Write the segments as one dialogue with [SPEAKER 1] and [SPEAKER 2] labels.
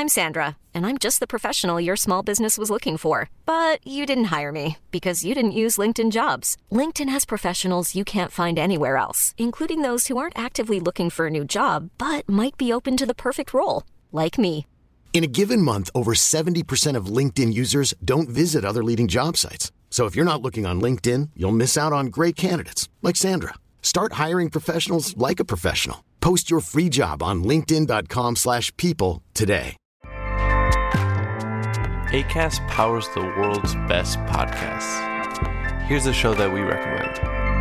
[SPEAKER 1] I'm Sandra, and I'm just the professional your small business was looking for. But you didn't hire me because you didn't use LinkedIn Jobs. LinkedIn has professionals you can't find anywhere else, including those who aren't actively looking for a new job, but might be open to the perfect role, like me.
[SPEAKER 2] In a given month, over 70% of LinkedIn users don't visit other leading job sites. So if you're not looking on LinkedIn, you'll miss out on great candidates like Sandra. Start hiring professionals like a professional. Post your free job on linkedin.com/people today.
[SPEAKER 3] Acast powers the world's best podcasts. Here's a show that we recommend.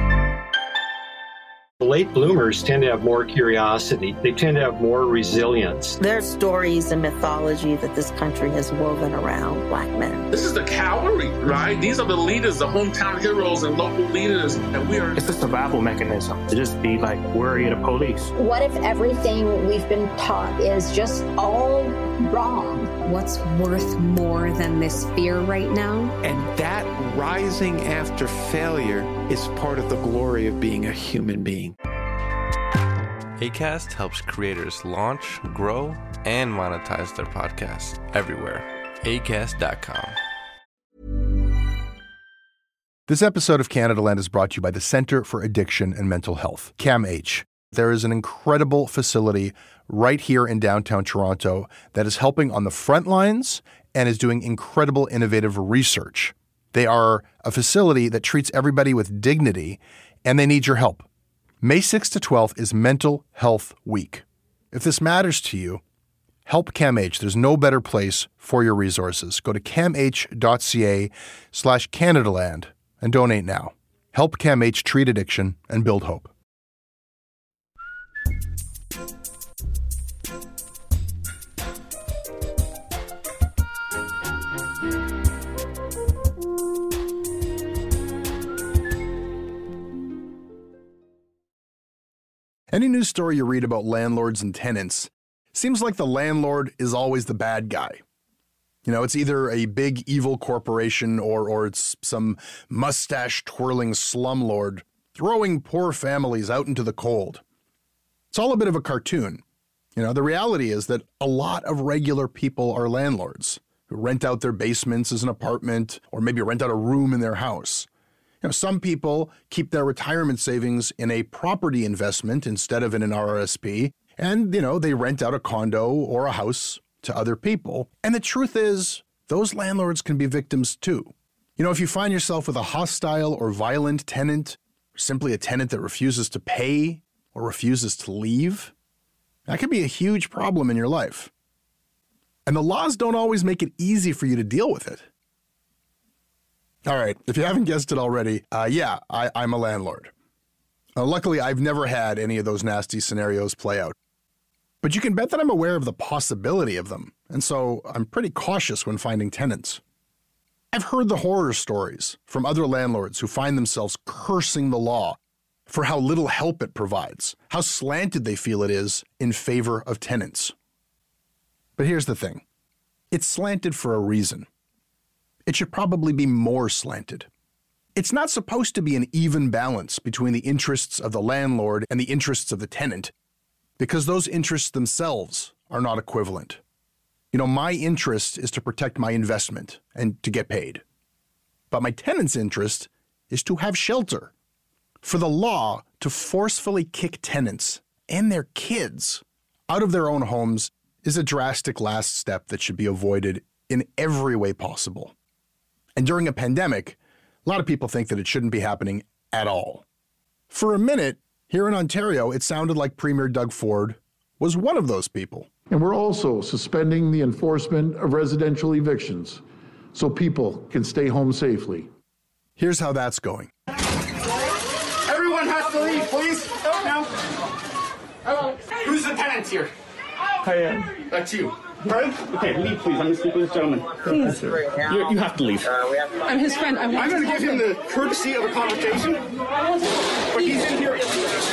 [SPEAKER 4] Late bloomers tend to have more curiosity. They tend to have more resilience.
[SPEAKER 5] There's stories and mythology that this country has woven around Black men.
[SPEAKER 6] This is the cavalry, right? These are the leaders, the hometown heroes and local leaders. And we are...
[SPEAKER 7] It's a survival mechanism to just be like worry of the police.
[SPEAKER 8] What if everything we've been taught is just all wrong?
[SPEAKER 9] What's worth more than this fear right now?
[SPEAKER 10] And that rising after failure is part of the glory of being a human being.
[SPEAKER 3] Acast helps creators launch, grow, and monetize their podcasts everywhere. Acast.com.
[SPEAKER 11] This episode of Canadaland is brought to you by the Centre for Addiction and Mental Health, CAMH. There is an incredible facility right here in downtown Toronto that is helping on the front lines and is doing incredible innovative research. They are a facility that treats everybody with dignity, and they need your help. May 6th to 12th is Mental Health Week. If this matters to you, help CAMH. There's no better place for your resources. Go to camh.ca/Canadaland and donate now. Help CAMH treat addiction and build hope. Any news story you read about landlords and tenants seems like the landlord is always the bad guy. You know, it's either a big evil corporation or it's some mustache-twirling slumlord throwing poor families out into the cold. It's all a bit of a cartoon. You know, the reality is that a lot of regular people are landlords who rent out their basements as an apartment or maybe rent out a room in their house. You know, some people keep their retirement savings in a property investment instead of in an RRSP, and, you know, they rent out a condo or a house to other people. And the truth is, those landlords can be victims too. You know, if you find yourself with a hostile or violent tenant, or simply a tenant that refuses to pay or refuses to leave, that can be a huge problem in your life. And the laws don't always make it easy for you to deal with it. All right, if you haven't guessed it already, I'm a landlord. Luckily, I've never had any of those nasty scenarios play out. But you can bet that I'm aware of the possibility of them, and so I'm pretty cautious when finding tenants. I've heard the horror stories from other landlords who find themselves cursing the law for how little help it provides, how slanted they feel it is in favor of tenants. But here's the thing. It's slanted for a reason. It should probably be more slanted. It's not supposed to be an even balance between the interests of the landlord and the interests of the tenant, because those interests themselves are not equivalent. You know, my interest is to protect my investment and to get paid. But my tenant's interest is to have shelter. For the law to forcefully kick tenants and their kids out of their own homes is a drastic last step that should be avoided in every way possible. And during a pandemic, a lot of people think that it shouldn't be happening at all. For a minute, here in Ontario, it sounded like Premier Doug Ford was one of those people.
[SPEAKER 12] And we're also suspending the enforcement of residential evictions so people can stay home safely.
[SPEAKER 11] Here's how that's going.
[SPEAKER 13] Everyone has to leave, please. No. Hello. Who's the tenant here?
[SPEAKER 7] I am.
[SPEAKER 13] That's you. Right?
[SPEAKER 7] Okay, leave, please. I'm going to speak with this gentleman. Please. You have to leave.
[SPEAKER 9] I'm his friend.
[SPEAKER 13] I'm going to give him the courtesy of a conversation. But he's in here.
[SPEAKER 9] He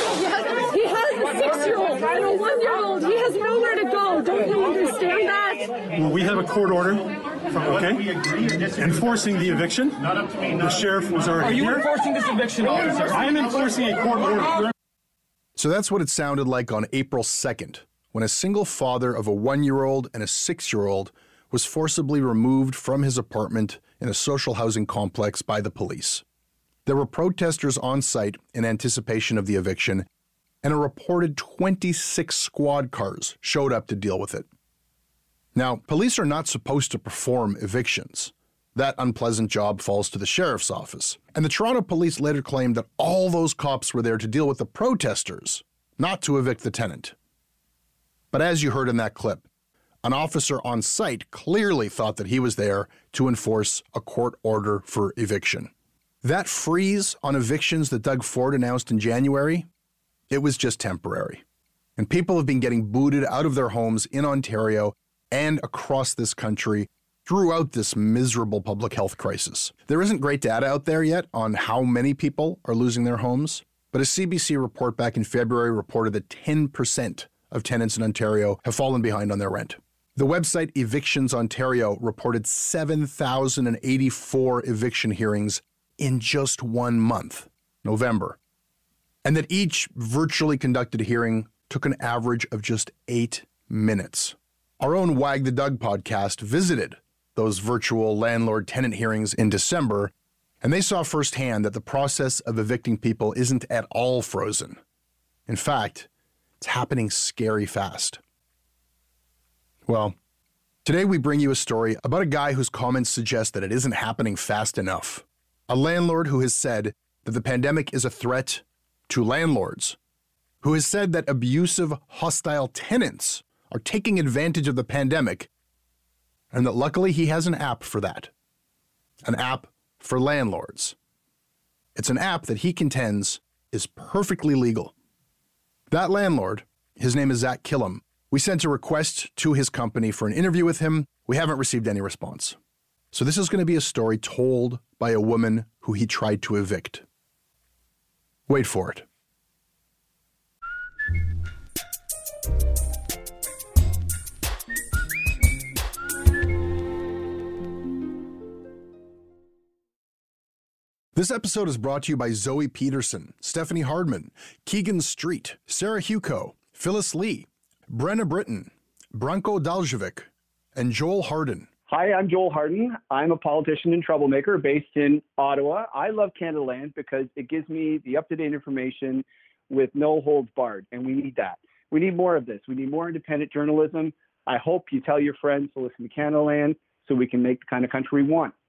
[SPEAKER 9] has a 6-year-old and a 1-year-old. He has nowhere to go. Don't you understand that?
[SPEAKER 14] Well, we have a court order, okay, enforcing the eviction. The sheriff was already here.
[SPEAKER 13] Are you enforcing this eviction, officer?
[SPEAKER 14] I am enforcing a court order.
[SPEAKER 11] So that's what it sounded like on April 2nd when a single father of a 1-year-old and a 6-year-old was forcibly removed from his apartment in a social housing complex by the police. There were protesters on site in anticipation of the eviction, and a reported 26 squad cars showed up to deal with it. Now, police are not supposed to perform evictions. That unpleasant job falls to the sheriff's office. And the Toronto police later claimed that all those cops were there to deal with the protesters, not to evict the tenant. But as you heard in that clip, an officer on site clearly thought that he was there to enforce a court order for eviction. That freeze on evictions that Doug Ford announced in January, it was just temporary. And people have been getting booted out of their homes in Ontario and across this country throughout this miserable public health crisis. There isn't great data out there yet on how many people are losing their homes, but a CBC report back in February reported that 10% of tenants in Ontario have fallen behind on their rent. The website Evictions Ontario reported 7,084 eviction hearings in just 1 month, November, and that each virtually conducted hearing took an average of just 8 minutes. Our own Wag the Doug podcast visited those virtual landlord-tenant hearings in December, and they saw firsthand that the process of evicting people isn't at all frozen. In fact, it's happening scary fast. Well, today we bring you a story about a guy whose comments suggest that it isn't happening fast enough. A landlord who has said that the pandemic is a threat to landlords, who has said that abusive, hostile tenants are taking advantage of the pandemic, and that luckily he has an app for that. An app for landlords. It's an app that he contends is perfectly legal. That landlord, his name is Zach Killam. We sent a request to his company for an interview with him. We haven't received any response. So this is going to be a story told by a woman who he tried to evict. Wait for it. This episode is brought to you by Zoe Peterson, Stephanie Hardman, Keegan Street, Sarah Huco, Phyllis Lee, Brenna Britton, Branko Daljevic, and Joel Harden.
[SPEAKER 15] Hi, I'm Joel Harden. I'm a politician and troublemaker based in Ottawa. I love Canada Land because it gives me the up-to-date information with no holds barred, and we need that. We need more of this. We need more independent journalism. I hope you tell your friends to listen to Canada Land so we can make the kind of country we want.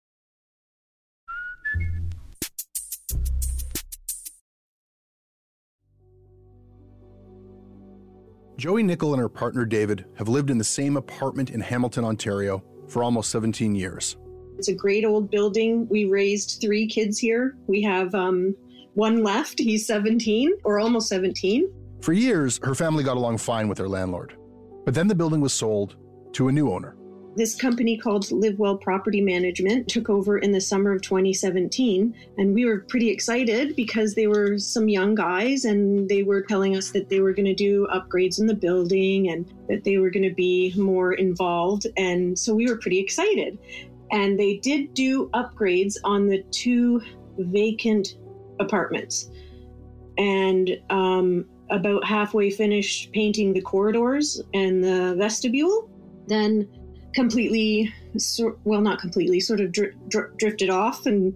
[SPEAKER 11] Joey Nickel and her partner David have lived in the same apartment in Hamilton, Ontario for almost 17 years.
[SPEAKER 16] It's a great old building. We raised 3 kids here. We have one left. He's 17 or almost 17.
[SPEAKER 11] For years, her family got along fine with their landlord. But then the building was sold to a new owner.
[SPEAKER 16] This company called Live Well Property Management took over in the summer of 2017, and we were pretty excited because they were some young guys and they were telling us that they were going to do upgrades in the building and that they were going to be more involved, and so we were pretty excited. And they did do upgrades on the 2 vacant apartments, and about halfway finished painting the corridors and the vestibule, then completely, not completely, sort of drifted off. And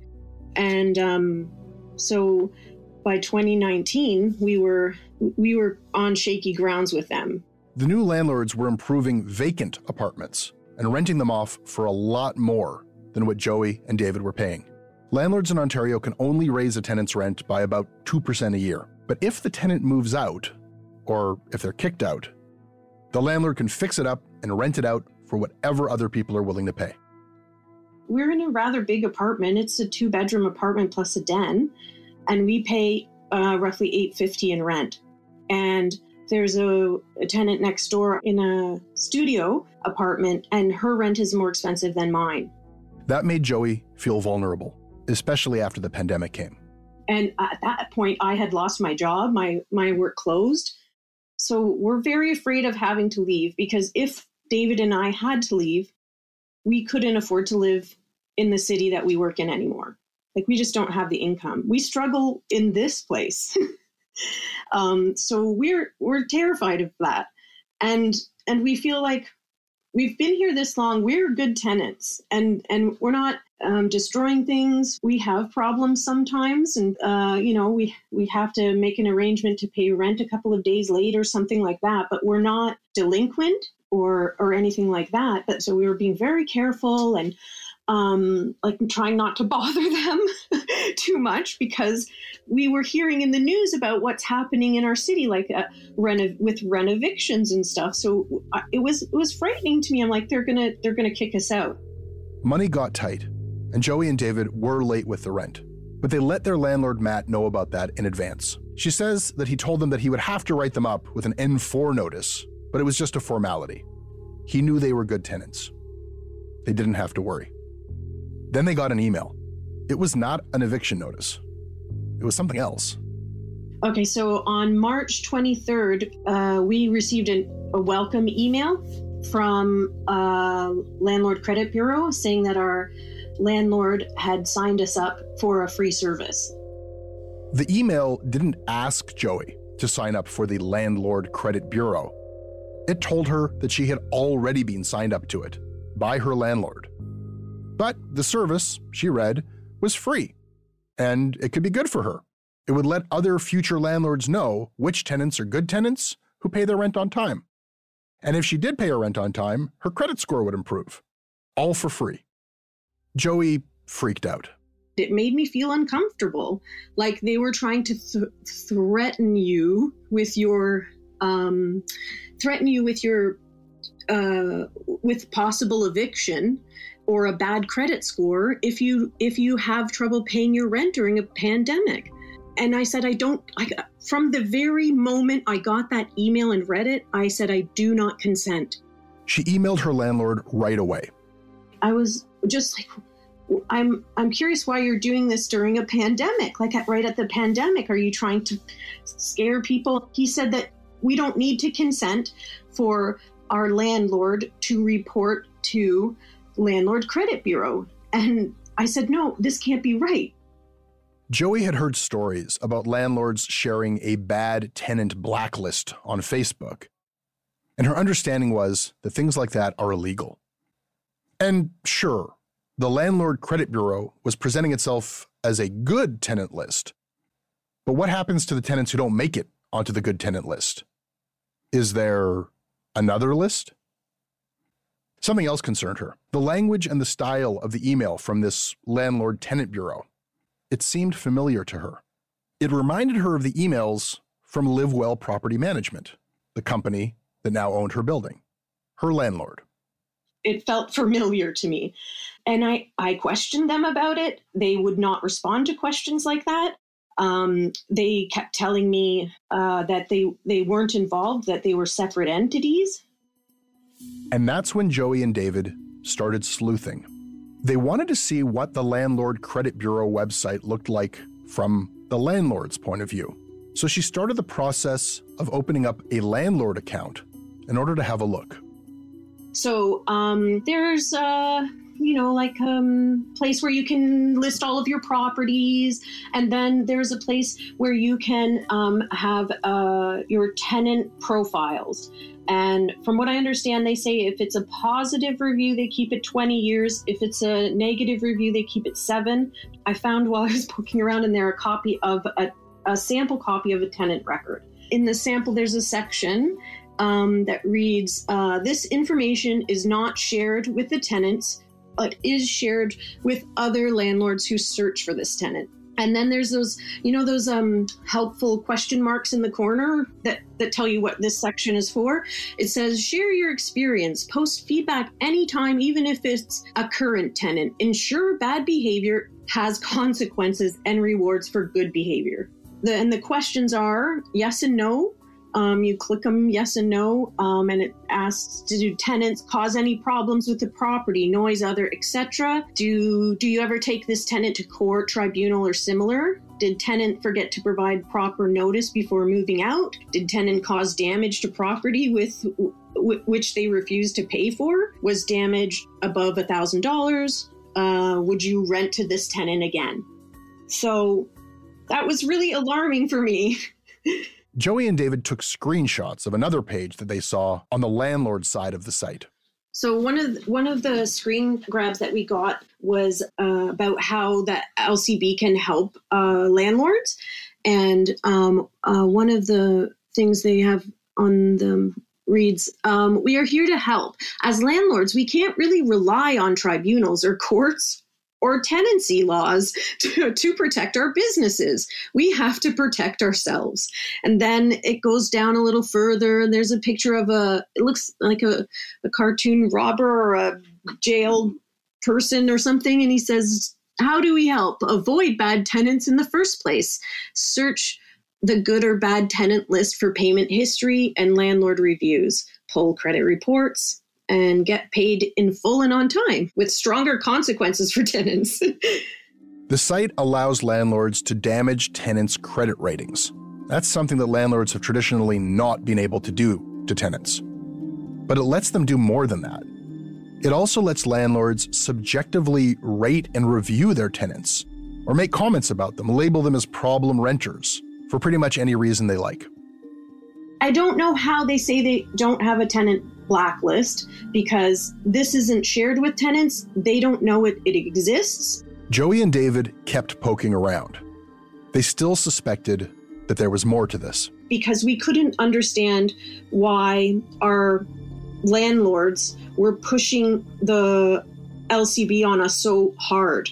[SPEAKER 16] so by 2019, we were on shaky grounds with them.
[SPEAKER 11] The new landlords were improving vacant apartments and renting them off for a lot more than what Joey and David were paying. Landlords in Ontario can only raise a tenant's rent by about 2% a year. But if the tenant moves out, or if they're kicked out, the landlord can fix it up and rent it out for whatever other people are willing to pay.
[SPEAKER 16] We're in a rather big apartment. It's a 2-bedroom apartment plus a den, and we pay roughly $850 in rent. And there's a tenant next door in a studio apartment, and her rent is more expensive than mine.
[SPEAKER 11] That made Joey feel vulnerable, especially after the pandemic came.
[SPEAKER 16] And at that point, I had lost my job. My work closed. So we're very afraid of having to leave, because if David and I had to leave, we couldn't afford to live in the city that we work in anymore. Like, we just don't have the income. We struggle in this place. So we're terrified of that. And we feel like we've been here this long. We're good tenants, and we're not destroying things. We have problems sometimes, and we have to make an arrangement to pay rent a couple of days late or something like that. But we're not delinquent or anything like that. But so we were being very careful and trying not to bother them too much, because we were hearing in the news about what's happening in our city, like with rent evictions and stuff. So it was frightening to me. I'm like, they're gonna kick us out.
[SPEAKER 11] Money got tight, and Joey and David were late with the rent, but they let their landlord Matt know about that in advance. She says that he told them that he would have to write them up with an N4 notice, but it was just a formality. He knew they were good tenants. They didn't have to worry. Then they got an email. It was not an eviction notice. It was something else.
[SPEAKER 16] Okay, so on March 23rd, we received a welcome email from Landlord Credit Bureau saying that our landlord had signed us up for a free service.
[SPEAKER 11] The email didn't ask Joey to sign up for the Landlord Credit Bureau. It told her that she had already been signed up to it by her landlord. But the service, she read, was free, and it could be good for her. It would let other future landlords know which tenants are good tenants who pay their rent on time. And if she did pay her rent on time, her credit score would improve. All for free. Joey freaked out.
[SPEAKER 16] It made me feel uncomfortable, like they were trying to threaten you with your with possible eviction or a bad credit score if you have trouble paying your rent during a pandemic. And I said, from the very moment I got that email and read it, I said, I do not consent.
[SPEAKER 11] She emailed her landlord right away.
[SPEAKER 16] I was just like, I'm curious why you're doing this during a pandemic, like right at the pandemic. Are you trying to scare people? He said that we don't need to consent for our landlord to report to Landlord Credit Bureau. And I said, no, this can't be right.
[SPEAKER 11] Joey had heard stories about landlords sharing a bad tenant blacklist on Facebook, and her understanding was that things like that are illegal. And sure, the Landlord Credit Bureau was presenting itself as a good tenant list. But what happens to the tenants who don't make it onto the good tenant list? Is there another list? Something else concerned her: the language and the style of the email from this Landlord Tenant Bureau. It seemed familiar to her. It reminded her of the emails from Live Well Property Management, the company that now owned her building, her landlord.
[SPEAKER 16] It felt familiar to me. And I questioned them about it. They would not respond to questions like that. They kept telling me that they weren't involved, that they were separate entities.
[SPEAKER 11] And that's when Joey and David started sleuthing. They wanted to see what the Landlord Credit Bureau website looked like from the landlord's point of view. So she started the process of opening up a landlord account in order to have a look.
[SPEAKER 16] So there's place where you can list all of your properties, and then there's a place where you can have your tenant profiles. And from what I understand, they say if it's a positive review, they keep it 20 years. If it's a negative review, they keep it 7. I found while I was poking around in there a sample copy of a tenant record. In the sample, there's a section that reads, this information is not shared with the tenants, but is shared with other landlords who search for this tenant. And then there's those helpful question marks in the corner that tell you what this section is for. It says, share your experience, post feedback anytime, even if it's a current tenant. Ensure bad behavior has consequences and rewards for good behavior. The questions are yes and no. You click them yes and no, and it asks, do tenants cause any problems with the property, noise, other, etc.? Do you ever take this tenant to court, tribunal, or similar? Did tenant forget to provide proper notice before moving out? Did tenant cause damage to property which they refused to pay for? Was damage above $1,000? Would you rent to this tenant again? So that was really alarming for me.
[SPEAKER 11] Joey and David took screenshots of another page that they saw on the landlord side of the site.
[SPEAKER 16] So one of the screen grabs that we got was about how the LCB can help landlords. And one of the things they have on them reads, "We are here to help. As landlords, we can't really rely on tribunals or courts or tenancy laws to protect our businesses. We have to protect ourselves." And then it goes down a little further, and there's a picture of it looks like a cartoon robber or a jailed person or something. And he says, "How do we help avoid bad tenants in the first place? Search the good or bad tenant list for payment history and landlord reviews, pull credit reports, and get paid in full and on time with stronger consequences for tenants."
[SPEAKER 11] The site allows landlords to damage tenants' credit ratings. That's something that landlords have traditionally not been able to do to tenants. But it lets them do more than that. It also lets landlords subjectively rate and review their tenants, or make comments about them, label them as problem renters, for pretty much any reason they like.
[SPEAKER 16] I don't know how they say they don't have a tenant blacklist, because this isn't shared with tenants. They don't know it exists.
[SPEAKER 11] Joey and David kept poking around. They still suspected that there was more to this.
[SPEAKER 16] Because we couldn't understand why our landlords were pushing the LCB on us so hard.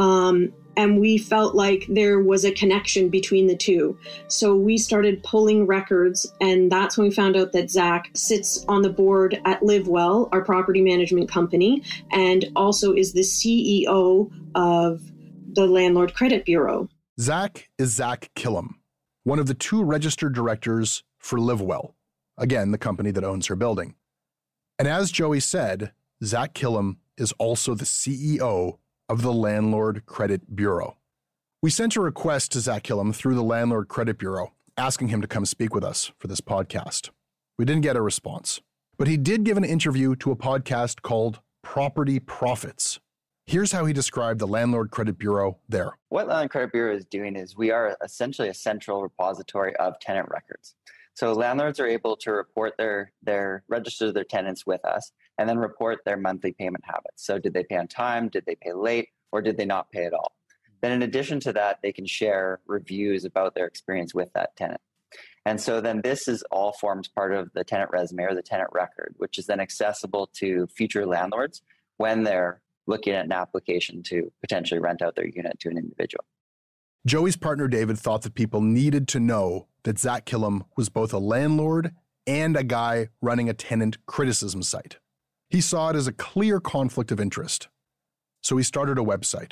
[SPEAKER 16] And we felt like there was a connection between the two. So we started pulling records, and that's when we found out that Zach sits on the board at LiveWell, our property management company, and also is the CEO of the Landlord Credit Bureau.
[SPEAKER 11] Zach is Zach Killam, one of the two registered directors for LiveWell, again, the company that owns her building. And as Joey said, Zach Killam is also the CEO of the Landlord Credit Bureau. We sent a request to Zach Killam through the Landlord Credit Bureau, asking him to come speak with us for this podcast. We didn't get a response, but he did give an interview to a podcast called Property Profits. Here's how he described the Landlord Credit Bureau there.
[SPEAKER 17] What Landlord Credit Bureau is doing is we are essentially a central repository of tenant records. So landlords are able to report register their tenants with us, and then report their monthly payment habits. So did they pay on time? Did they pay late? Or did they not pay at all? Then in addition to that, they can share reviews about their experience with that tenant. And so then this is all forms part of the tenant resume or the tenant record, which is then accessible to future landlords when they're looking at an application to potentially rent out their unit to an individual.
[SPEAKER 11] Joey's partner David thought that people needed to know that Zach Killam was both a landlord and a guy running a tenant criticism site. He saw it as a clear conflict of interest. So he started a website.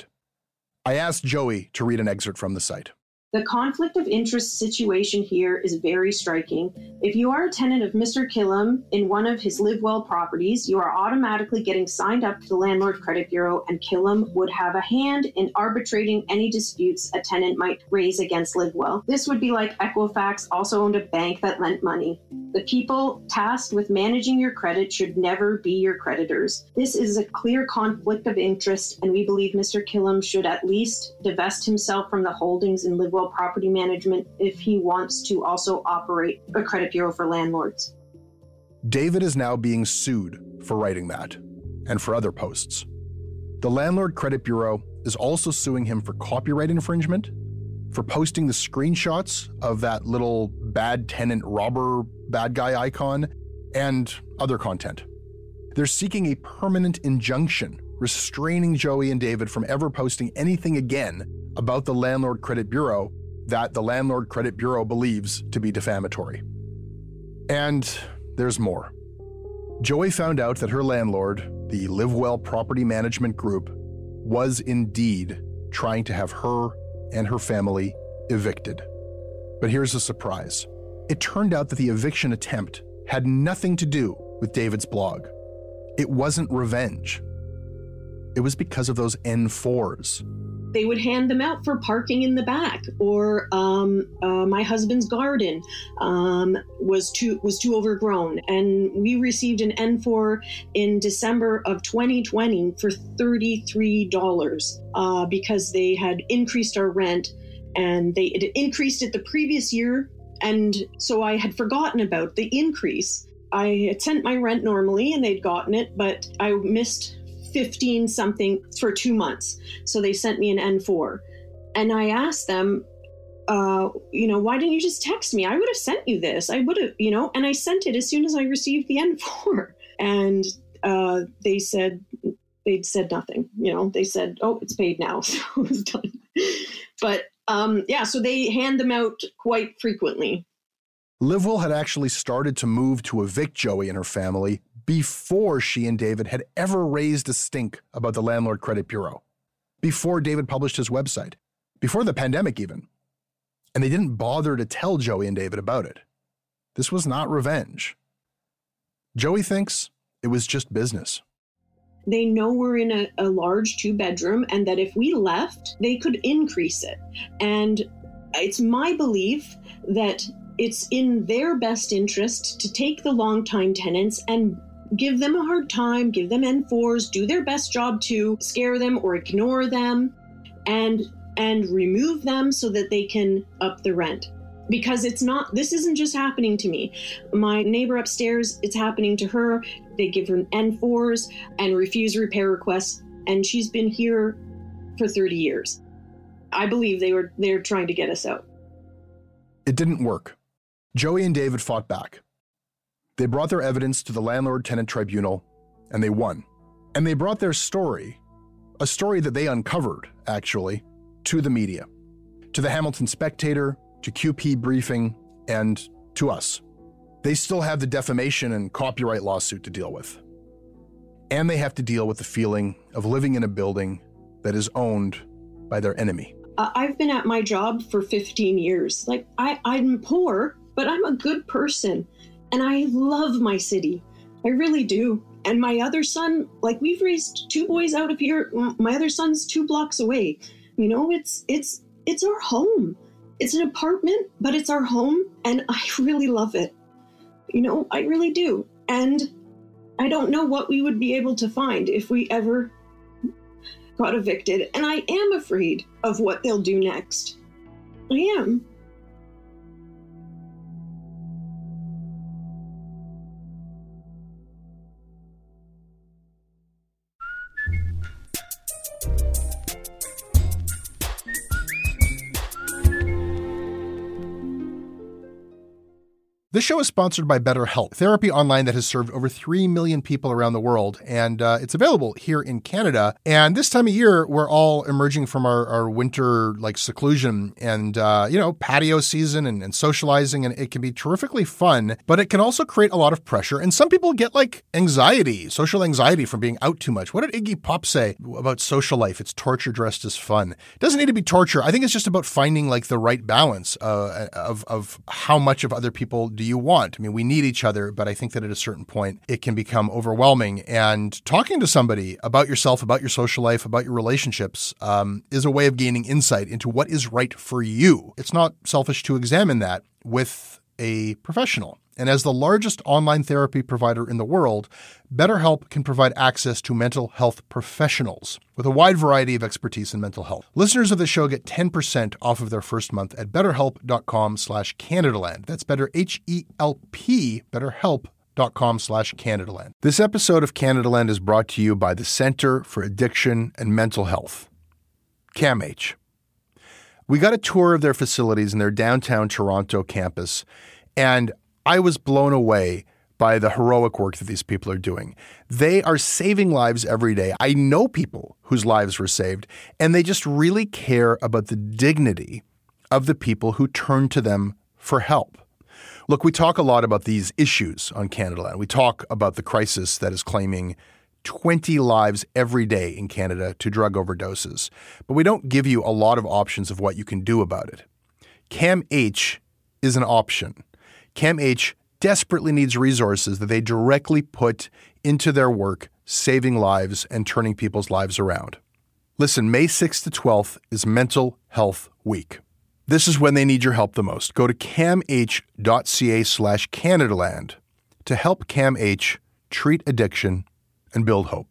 [SPEAKER 11] I asked Joey to read an excerpt from the site.
[SPEAKER 16] The conflict of interest situation here is very striking. If you are a tenant of Mr. Killam in one of his LiveWell properties, you are automatically getting signed up to the Landlord Credit Bureau, and Killam would have a hand in arbitrating any disputes a tenant might raise against LiveWell. This would be like Equifax also owned a bank that lent money. The people tasked with managing your credit should never be your creditors. This is a clear conflict of interest, and we believe Mr. Killam should at least divest himself from the holdings in LiveWell Property Management if he wants to also operate a credit bureau for landlords.
[SPEAKER 11] David is now being sued for writing that, and for other posts. The Landlord Credit Bureau is also suing him for copyright infringement, for posting the screenshots of that little bad tenant robber bad guy icon, and other content. They're seeking a permanent injunction restraining Joey and David from ever posting anything again about the Landlord Credit Bureau that the Landlord Credit Bureau believes to be defamatory. And there's more. Joey found out that her landlord, the LiveWell Property Management Group, was indeed trying to have her and her family evicted. But here's a surprise. It turned out that the eviction attempt had nothing to do with David's blog. It wasn't revenge. It was because of those N4s.
[SPEAKER 16] They would hand them out for parking in the back, or my husband's garden was too overgrown, and we received an N4 in December of 2020 for $33 because they had increased our rent, and they had increased it the previous year And so I had forgotten about the increase. I had sent my rent normally and they'd gotten it, but I missed 15 something for 2 months. So they sent me an N4. And I asked them, why didn't you just text me? I would have sent you this. I would have, and I sent it as soon as I received the N4. And they'd said nothing. They said, oh, it's paid now. So it was done. But so they hand them out quite frequently.
[SPEAKER 11] LiveWell had actually started to move to evict Joey and her family before she and David had ever raised a stink about the Landlord Credit Bureau, before David published his website, before the pandemic even. And they didn't bother to tell Joey and David about it. This was not revenge. Joey thinks it was just business.
[SPEAKER 16] They know we're in a large 2-bedroom and that if we left, they could increase it. And it's my belief that it's in their best interest to take the long-time tenants and give them a hard time, give them N4s, do their best job to scare them or ignore them and remove them so that they can up the rent. Because this isn't just happening to me. My neighbor upstairs, it's happening to her. They give her N4s and refuse repair requests, and she's been here for 30 years. I believe they're trying to get us out.
[SPEAKER 11] It didn't work. Joey and David fought back. They brought their evidence to the Landlord-Tenant Tribunal, and they won. And they brought their story, a story that they uncovered, actually, to the media, to the Hamilton Spectator, to QP Briefing, and to us. They still have the defamation and copyright lawsuit to deal with. And they have to deal with the feeling of living in a building that is owned by their enemy.
[SPEAKER 16] I've been at my job for 15 years. I'm poor, but I'm a good person. And I love my city. I really do. And my other son, we've raised 2 boys out of here. My other son's 2 blocks away. It's our home. It's an apartment, but it's our home. And I really love it. I really do. And I don't know what we would be able to find if we ever got evicted. And I am afraid of what they'll do next. I am.
[SPEAKER 11] This show is sponsored by BetterHelp, therapy online that has served over 3 million people around the world, and it's available here in Canada. And this time of year, we're all emerging from our winter seclusion and patio season and socializing, and it can be terrifically fun, but it can also create a lot of pressure. And some people get anxiety, social anxiety from being out too much. What did Iggy Pop say about social life? It's torture dressed as fun. It doesn't need to be torture. I think it's just about finding the right balance of how much of other people do you want. I mean, we need each other, but I think that at a certain point, it can become overwhelming. And talking to somebody about yourself, about your social life, about your relationships is a way of gaining insight into what is right for you. It's not selfish to examine that with a professional. And as the largest online therapy provider in the world, BetterHelp can provide access to mental health professionals with a wide variety of expertise in mental health. Listeners of the show get 10% off of their first month at BetterHelp.com/CanadaLand. That's better, H-E-L-P, BetterHelp.com/CanadaLand. This episode of CanadaLand is brought to you by the Center for Addiction and Mental Health, CAMH. We got a tour of their facilities in their downtown Toronto campus, and I was blown away by the heroic work that these people are doing. They are saving lives every day. I know people whose lives were saved, and they just really care about the dignity of the people who turn to them for help. Look, we talk a lot about these issues on CanadaLand. We talk about the crisis that is claiming 20 lives every day in Canada to drug overdoses, but we don't give you a lot of options of what you can do about it. CAMH is an option. CAMH desperately needs resources that they directly put into their work, saving lives and turning people's lives around. Listen, May 6th to 12th is Mental Health Week. This is when they need your help the most. Go to camh.ca/CanadaLand to help CAMH treat addiction and build hope.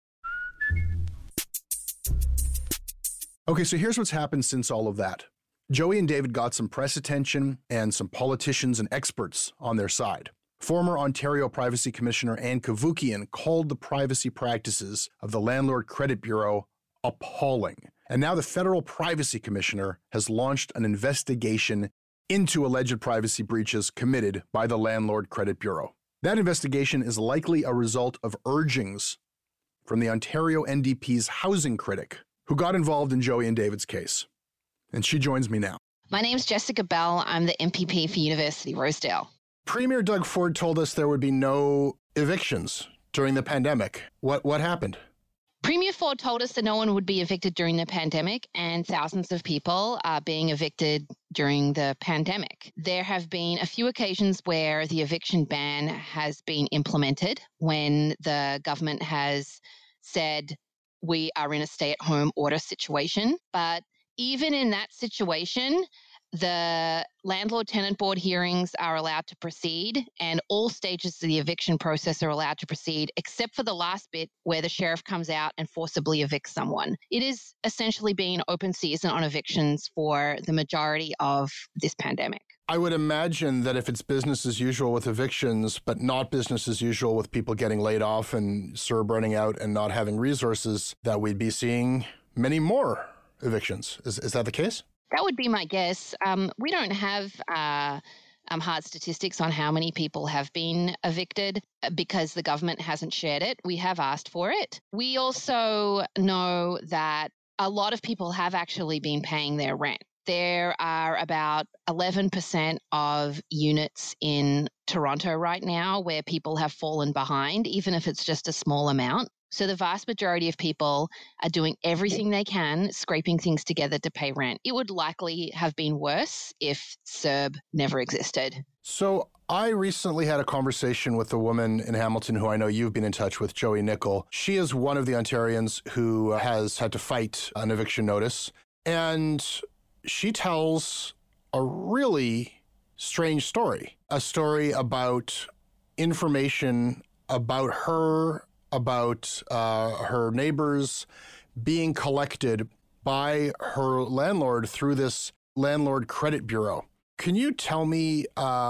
[SPEAKER 11] Okay, so here's what's happened since all of that. Joey and David got some press attention and some politicians and experts on their side. Former Ontario Privacy Commissioner Ann Cavoukian called the privacy practices of the Landlord Credit Bureau appalling. And now the Federal Privacy Commissioner has launched an investigation into alleged privacy breaches committed by the Landlord Credit Bureau. That investigation is likely a result of urgings from the Ontario NDP's housing critic, who got involved in Joey and David's case. And she joins me now.
[SPEAKER 18] My name's Jessica Bell. I'm the MPP for University Rosedale.
[SPEAKER 11] Premier Doug Ford told us there would be no evictions during the pandemic. What happened?
[SPEAKER 18] Premier Ford told us that no one would be evicted during the pandemic, and thousands of people are being evicted during the pandemic. There have been a few occasions where the eviction ban has been implemented when the government has said we are in a stay-at-home order situation. But even in that situation, the landlord-tenant board hearings are allowed to proceed, and all stages of the eviction process are allowed to proceed, except for the last bit where the sheriff comes out and forcibly evicts someone. It is essentially been open season on evictions for the majority of this pandemic.
[SPEAKER 11] I would imagine that if it's business as usual with evictions, but not business as usual with people getting laid off and CERB running out and not having resources, that we'd be seeing many more evictions. Is that the case?
[SPEAKER 18] That would be my guess. We don't have hard statistics on how many people have been evicted because the government hasn't shared it. We have asked for it. We also know that a lot of people have actually been paying their rent. There are about 11% of units in Toronto right now where people have fallen behind, even if it's just a small amount. So the vast majority of people are doing everything they can, scraping things together to pay rent. It would likely have been worse if CERB never existed.
[SPEAKER 11] So I recently had a conversation with a woman in Hamilton who I know you've been in touch with, Joey Nicol. She is one of the Ontarians who has had to fight an eviction notice. And she tells a really strange story, a story about information about her, about her neighbors being collected by her landlord through this Landlord Credit Bureau. Can you tell me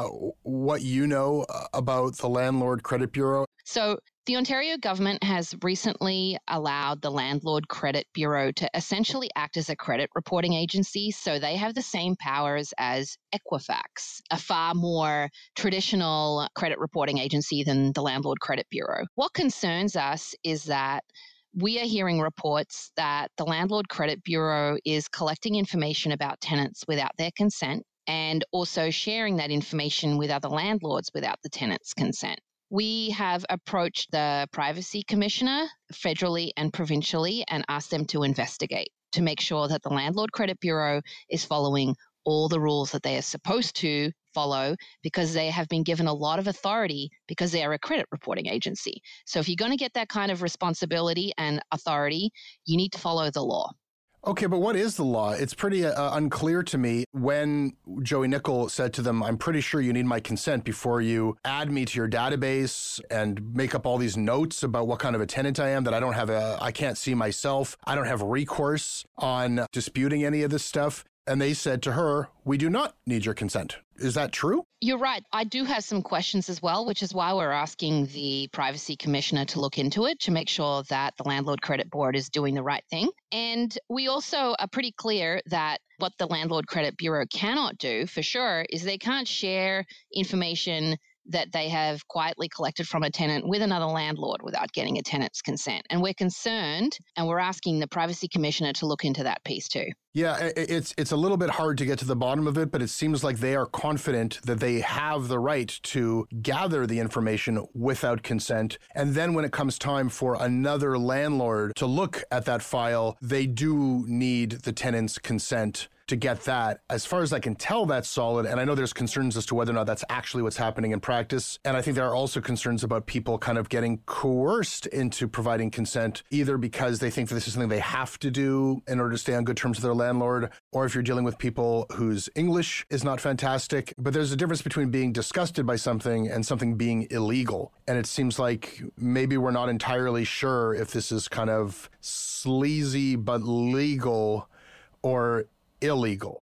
[SPEAKER 11] what you know about the Landlord Credit Bureau?
[SPEAKER 18] So the Ontario government has recently allowed the Landlord Credit Bureau to essentially act as a credit reporting agency. So they have the same powers as Equifax, a far more traditional credit reporting agency than the Landlord Credit Bureau. What concerns us is that we are hearing reports that the Landlord Credit Bureau is collecting information about tenants without their consent and also sharing that information with other landlords without the tenant's consent. We have approached the Privacy Commissioner federally and provincially and asked them to investigate to make sure that the Landlord Credit Bureau is following all the rules that they are supposed to follow, because they have been given a lot of authority because they are a credit reporting agency. So if you're going to get that kind of responsibility and authority, you need to follow the law.
[SPEAKER 11] Okay, but what is the law? It's pretty unclear to me. When Joey Nicol said to them, I'm pretty sure you need my consent before you add me to your database and make up all these notes about what kind of a tenant I am, that I can't see myself. I don't have recourse on disputing any of this stuff. And they said to her, we do not need your consent. Is that true?
[SPEAKER 18] You're right. I do have some questions as well, which is why we're asking the Privacy Commissioner to look into it to make sure that the Landlord Credit Board is doing the right thing. And we also are pretty clear that what the Landlord Credit Bureau cannot do, for sure, is they can't share information that they have quietly collected from a tenant with another landlord without getting a tenant's consent. And we're concerned, and we're asking the Privacy Commissioner to look into that piece too.
[SPEAKER 11] Yeah, it's a little bit hard to get to the bottom of it, but it seems like they are confident that they have the right to gather the information without consent. And then when it comes time for another landlord to look at that file, they do need the tenant's consent to get that. As far as I can tell, that's solid. And I know there's concerns as to whether or not that's actually what's happening in practice. And I think there are also concerns about people kind of getting coerced into providing consent, either because they think that this is something they have to do in order to stay on good terms with their landlord, or if you're dealing with people whose English is not fantastic. But there's a difference between being disgusted by something and something being illegal. And it seems like maybe we're not entirely sure if this is kind of sleazy but legal or illegal.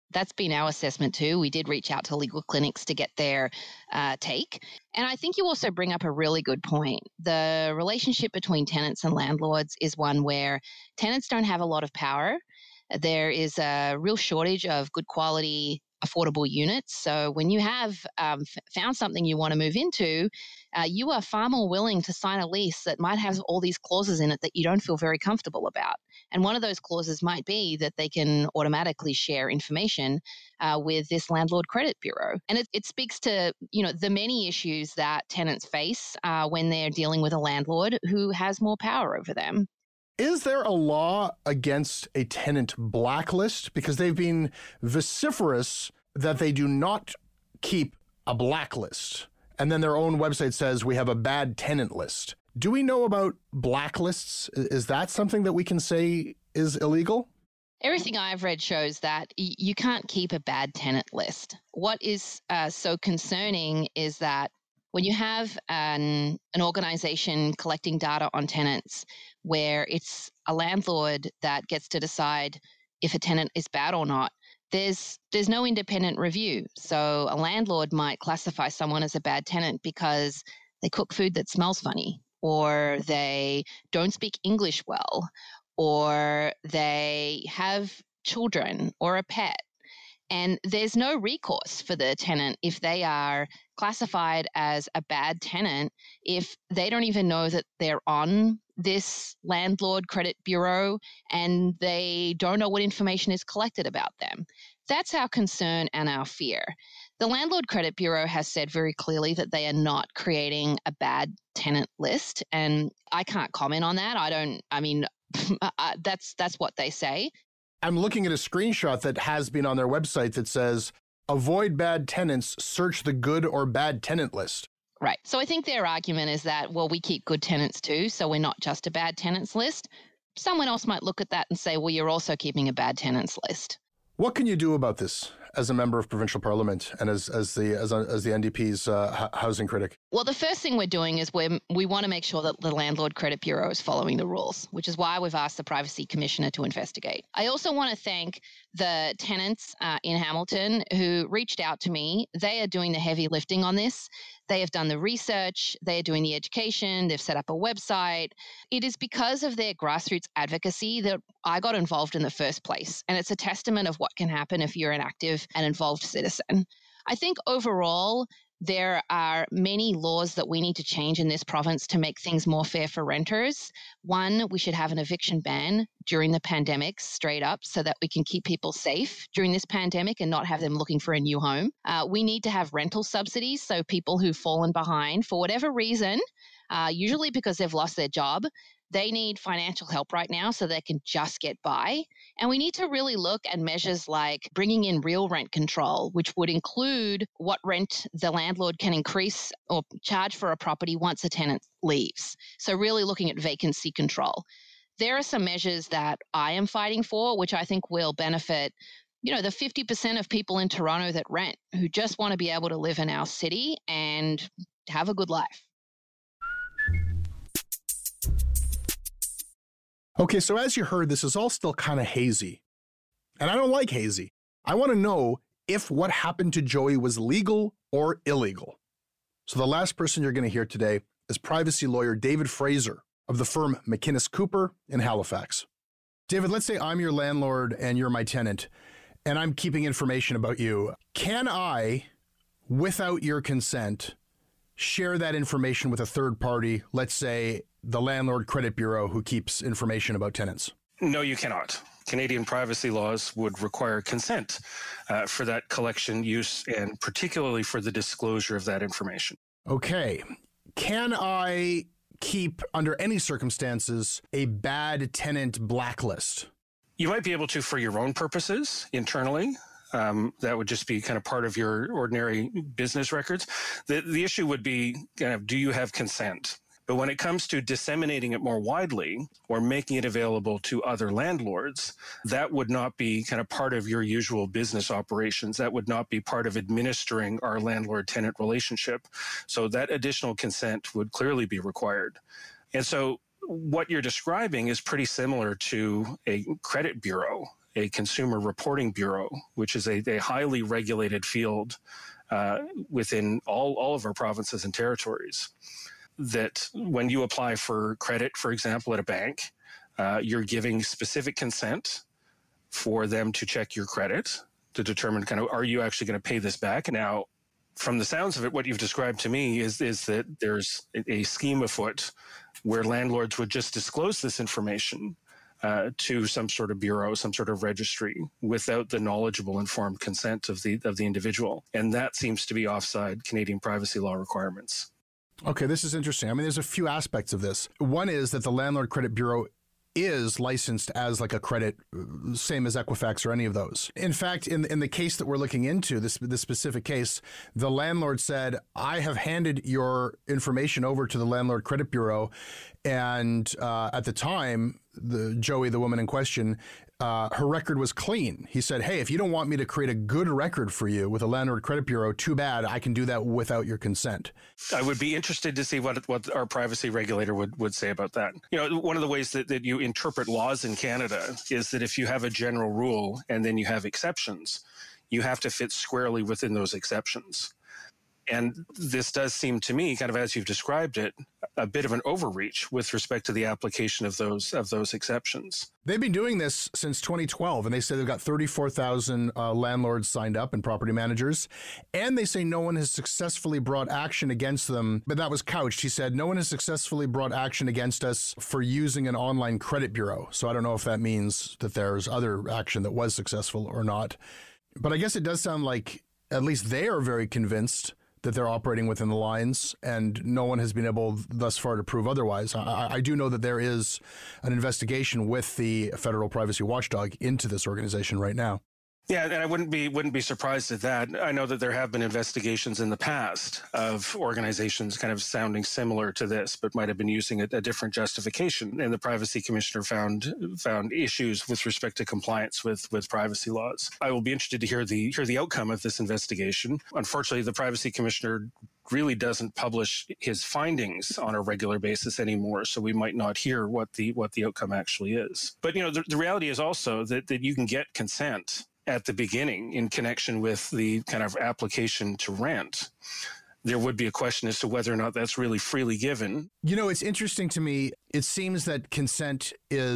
[SPEAKER 18] That's been our assessment too. We did reach out to legal clinics to get their take. And I think you also bring up a really good point. The relationship between tenants and landlords is one where tenants don't have a lot of power. There is a real shortage of good quality affordable units. So when you have found something you want to move into, you are far more willing to sign a lease that might have all these clauses in it that you don't feel very comfortable about. And one of those clauses might be that they can automatically share information with this landlord credit bureau. And it speaks to, the many issues that tenants face when they're dealing with a landlord who has more power over them.
[SPEAKER 11] Is there a law against a tenant blacklist? Because they've been vociferous that they do not keep a blacklist. And then their own website says we have a bad tenant list. Do we know about blacklists? Is that something that we can say is illegal?
[SPEAKER 18] Everything I've read shows that you can't keep a bad tenant list. What is so concerning is that when you have an organization collecting data on tenants where it's a landlord that gets to decide if a tenant is bad or not, there's no independent review. So a landlord might classify someone as a bad tenant because they cook food that smells funny, or they don't speak English well, or they have children or a pet. And there's no recourse for the tenant if they are classified as a bad tenant, if they don't even know that they're on this landlord credit bureau and they don't know what information is collected about them. That's our concern and our fear. The Landlord Credit Bureau has said very clearly that they are not creating a bad tenant list, and I can't comment on that. That's what they say.
[SPEAKER 11] I'm looking at a screenshot that has been on their website that says, avoid bad tenants, search the good or bad tenant list.
[SPEAKER 18] Right. So I think their argument is that, well, we keep good tenants too, so we're not just a bad tenants list. Someone else might look at that and say, well, you're also keeping a bad tenants list.
[SPEAKER 11] What can you do about this as a member of provincial parliament and as the NDP's housing critic?
[SPEAKER 18] Well, the first thing we're doing is we want to make sure that the Landlord Credit Bureau is following the rules, which is why we've asked the Privacy Commissioner to investigate. I also want to thank the tenants in Hamilton who reached out to me. They are doing the heavy lifting on this. They have done the research, they are doing the education, they've set up a website. It is because of their grassroots advocacy that I got involved in the first place. And it's a testament of what can happen if you're an active and involved citizen. I think overall, there are many laws that we need to change in this province to make things more fair for renters. One, we should have an eviction ban during the pandemic straight up so that we can keep people safe during this pandemic and not have them looking for a new home. We need to have rental subsidies so people who've fallen behind for whatever reason, usually because they've lost their job, they need financial help right now so they can just get by. And we need to really look at measures like bringing in real rent control, which would include what rent the landlord can increase or charge for a property once a tenant leaves. So really looking at vacancy control. There are some measures that I am fighting for, which I think will benefit, the 50% of people in Toronto that rent, who just want to be able to live in our city and have a good life.
[SPEAKER 11] Okay, so as you heard, this is all still kind of hazy. And I don't like hazy. I want to know if what happened to Joey was legal or illegal. So the last person you're going to hear today is privacy lawyer David Fraser of the firm McInnes Cooper in Halifax. David, let's say I'm your landlord and you're my tenant, and I'm keeping information about you. Can I, without your consent, share that information with a third party, let's say the Landlord Credit Bureau, who keeps information about tenants?
[SPEAKER 19] No, you cannot. Canadian privacy laws would require consent for that collection, use, and particularly for the disclosure of that information.
[SPEAKER 11] Okay. Can I keep, under any circumstances, a bad tenant blacklist?
[SPEAKER 19] You might be able to for your own purposes internally. That would just be kind of part of your ordinary business records. The issue would be kind of, do you have consent? But when it comes to disseminating it more widely or making it available to other landlords, that would not be kind of part of your usual business operations. That would not be part of administering our landlord-tenant relationship. So that additional consent would clearly be required. And so what you're describing is pretty similar to a credit bureau. a consumer reporting bureau, which is a highly regulated field within all of our provinces and territories, that when you apply for credit, for example, at a bank, you're giving specific consent for them to check your credit to determine kind of, are you actually going to pay this back? Now, from the sounds of it, what you've described to me is that there's a scheme afoot where landlords would just disclose this information to some sort of bureau, some sort of registry, without the knowledgeable, informed consent of the individual. And that seems to be offside Canadian privacy law requirements.
[SPEAKER 11] Okay, this is interesting. I mean, there's a few aspects of this. One is that the Landlord Credit Bureau is licensed as like a credit, same as Equifax or any of those. In fact, in the case that we're looking into, this specific case, the landlord said, I have handed your information over to the Landlord Credit Bureau. And at the time, Joey, the woman in question, her record was clean. He said, hey, if you don't want me to create a good record for you with a Landlord Credit Bureau, too bad. I can do that without your consent.
[SPEAKER 19] I would be interested to see what our privacy regulator would say about that. You know, one of the ways that you interpret laws in Canada is that if you have a general rule and then you have exceptions, you have to fit squarely within those exceptions. And this does seem to me, kind of as you've described it, a bit of an overreach with respect to the application of those exceptions.
[SPEAKER 11] They've been doing this since 2012, and they say they've got 34,000 landlords signed up and property managers, and they say no one has successfully brought action against them. But that was couched. He said, no one has successfully brought action against us for using an online credit bureau. So I don't know if that means that there's other action that was successful or not. But I guess it does sound like at least they are very convinced that they're operating within the lines, and no one has been able thus far to prove otherwise. I do know that there is an investigation with the Federal Privacy Watchdog into this organization right now.
[SPEAKER 19] Yeah, and I wouldn't be surprised at that. I know that there have been investigations in the past of organizations kind of sounding similar to this, but might have been using a different justification. And the Privacy Commissioner found issues with respect to compliance with privacy laws. I will be interested to hear the outcome of this investigation. Unfortunately, the Privacy Commissioner really doesn't publish his findings on a regular basis anymore, so we might not hear what the outcome actually is. But you know, the reality is also that you can get consent at the beginning in connection with the kind of application to rent. There would be a question as to whether or not that's really freely given.
[SPEAKER 11] You know, it's interesting to me. It seems that consent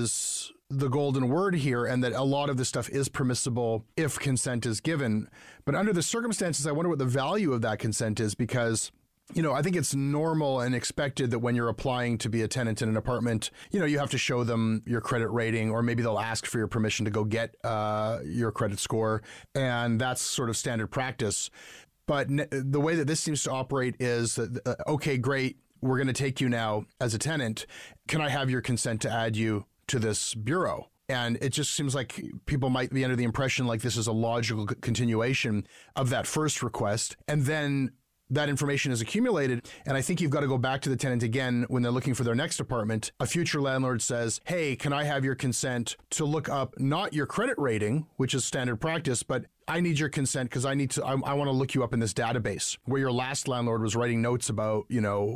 [SPEAKER 11] is the golden word here, and that a lot of this stuff is permissible if consent is given. But under the circumstances, I wonder what the value of that consent is, because you know, I think it's normal and expected that when you're applying to be a tenant in an apartment, you know, you have to show them your credit rating, or maybe they'll ask for your permission to go get your credit score. And that's sort of standard practice. But the way that this seems to operate is that, okay, great, we're going to take you now as a tenant. Can I have your consent to add you to this bureau? And it just seems like people might be under the impression like this is a logical continuation of that first request. And then that information is accumulated, and I think you've got to go back to the tenant again when they're looking for their next apartment. A future landlord says, hey, can I have your consent to look up not your credit rating, which is standard practice, but I need your consent because I want to look you up in this database where your last landlord was writing notes about, you know,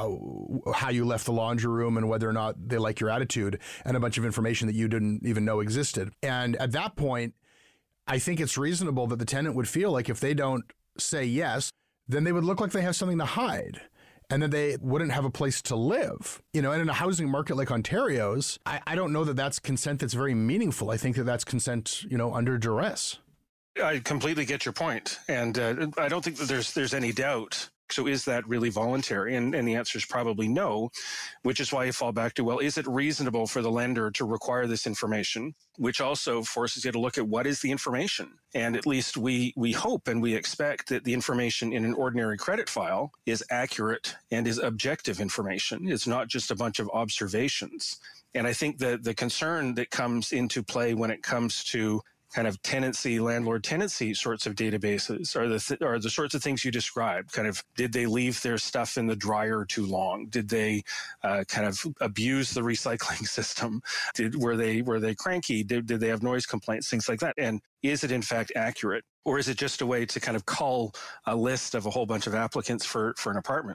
[SPEAKER 11] how you left the laundry room and whether or not they like your attitude, and a bunch of information that you didn't even know existed. And at that point, I think it's reasonable that the tenant would feel like if they don't say yes, then they would look like they have something to hide, and then they wouldn't have a place to live. You know, and in a housing market like Ontario's, I don't know that that's consent that's very meaningful. I think that that's consent, you know, under duress.
[SPEAKER 19] I completely get your point. And I don't think that there's any doubt. So is that really voluntary? And the answer is probably no, which is why you fall back to, well, is it reasonable for the lender to require this information, which also forces you to look at what is the information? And at least we hope and we expect that the information in an ordinary credit file is accurate and is objective information. It's not just a bunch of observations. And I think that the concern that comes into play when it comes to kind of tenancy, landlord tenancy sorts of databases are the sorts of things you described. Kind of, did they leave their stuff in the dryer too long? Did they kind of abuse the recycling system? Were they cranky? Did they have noise complaints? Things like that. And is it in fact accurate? Or is it just a way to kind of cull a list of a whole bunch of applicants for an apartment?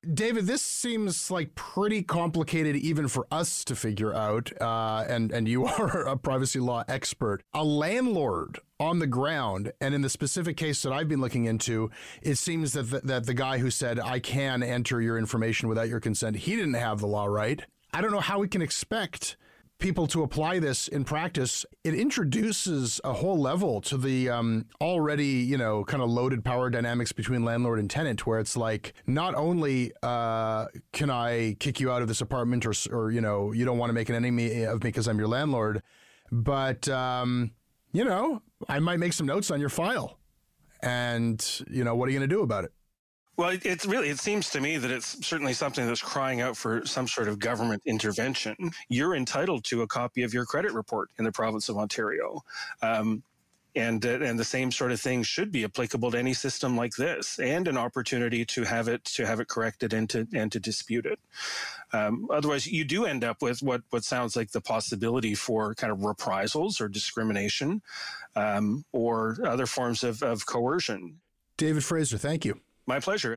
[SPEAKER 11] David, this seems like pretty complicated even for us to figure out, and you are a privacy law expert. A landlord on the ground, and in the specific case that I've been looking into, it seems that the guy who said, I can enter your information without your consent, he didn't have the law right. I don't know how we can expect people to apply this in practice. It introduces a whole level to the already, kind of loaded power dynamics between landlord and tenant, where it's like, not only can I kick you out of this apartment or you don't want to make an enemy of me because I'm your landlord, but, I might make some notes on your file. And, what are you going to do about it?
[SPEAKER 19] Well, it seems to me that it's certainly something that's crying out for some sort of government intervention. You're entitled to a copy of your credit report in the province of Ontario. And the same sort of thing should be applicable to any system like this, and an opportunity to have it corrected and to dispute it. Otherwise, you do end up with what sounds like the possibility for kind of reprisals or discrimination, or other forms of coercion.
[SPEAKER 11] David Fraser, thank you.
[SPEAKER 19] My pleasure.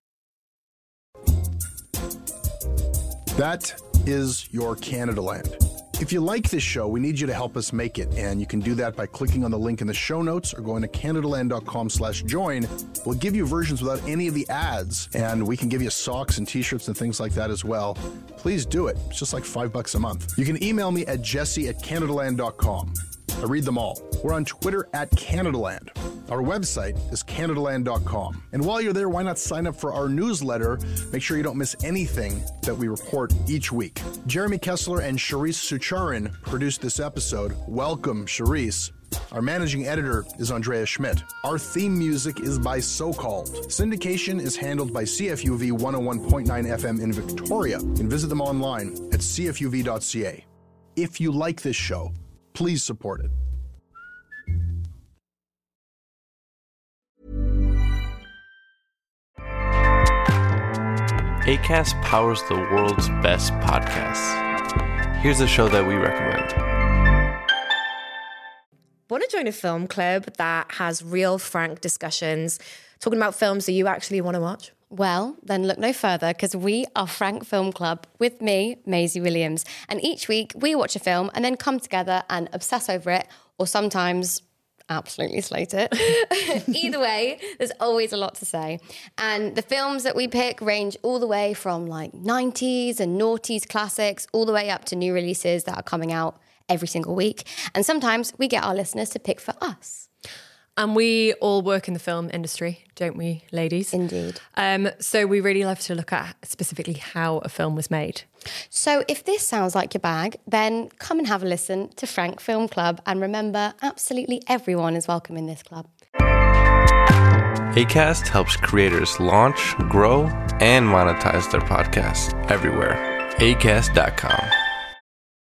[SPEAKER 11] That is your Canada Land. If you like this show, we need you to help us make it, and you can do that by clicking on the link in the show notes or going to canadaland.com/join. We'll give you versions without any of the ads, and we can give you socks and t-shirts and things like that as well. Please do it. It's just like $5 a month. You can email me at jesse@canadaland.com. I read them all. We're on Twitter @CanadaLand. Our website is canadaland.com. And while you're there, why not sign up for our newsletter? Make sure you don't miss anything that we report each week. Jeremy Kessler and Charisse Sucharin produced this episode. Welcome, Charisse. Our managing editor is Andrea Schmidt. Our theme music is by So Called. Syndication is handled by CFUV 101.9 FM in Victoria. You can visit them online at cfuv.ca. If you like this show, please support it.
[SPEAKER 3] Acast powers the world's best podcasts. Here's a show that we recommend.
[SPEAKER 20] Want to join a film club that has real, frank discussions, talking about films that you actually want to watch?
[SPEAKER 21] Well, then look no further, because we are Frank Film Club with me, Maisie Williams. And each week we watch a film and then come together and obsess over it, or sometimes absolutely slate it. Either way, there's always a lot to say. And the films that we pick range all the way from like 90s and noughties classics, all the way up to new releases that are coming out every single week. And sometimes we get our listeners to pick for us.
[SPEAKER 22] And we all work in the film industry, don't we, ladies?
[SPEAKER 21] Indeed.
[SPEAKER 22] So we really love to look at specifically how a film was made.
[SPEAKER 21] So if this sounds like your bag, then come and have a listen to Frank Film Club. And remember, absolutely everyone is welcome in this club.
[SPEAKER 3] Acast helps creators launch, grow, and monetize their podcasts everywhere. Acast.com.